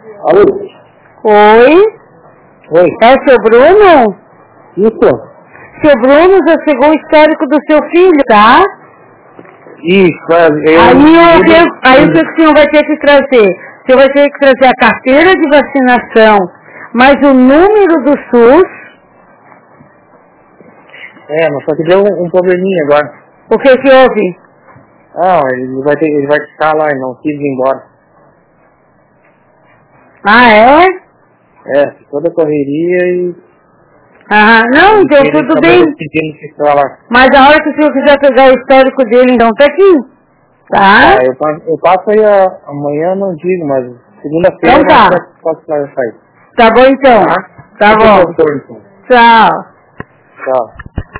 Alô? Oi? Oi. É o seu Bruno? Isso? Seu Bruno já chegou o histórico do seu filho, tá? Isso, Aí o que o senhor vai ter que trazer? O senhor vai ter que trazer a carteira de vacinação, mas o número do SUS. Mas só que deu um probleminha agora. O que que houve? Não, ele vai ficar lá e não quis ir embora. Ah, é? Toda a correria e... Não, então tudo bem. Lá. Mas a hora que o senhor quiser pegar o histórico dele, então tá aqui. Tá? Eu passo aí amanhã, não digo, mas segunda-feira Então tá. eu posso sair. Tá bom então. Tá bom. Então. Tchau. Tchau.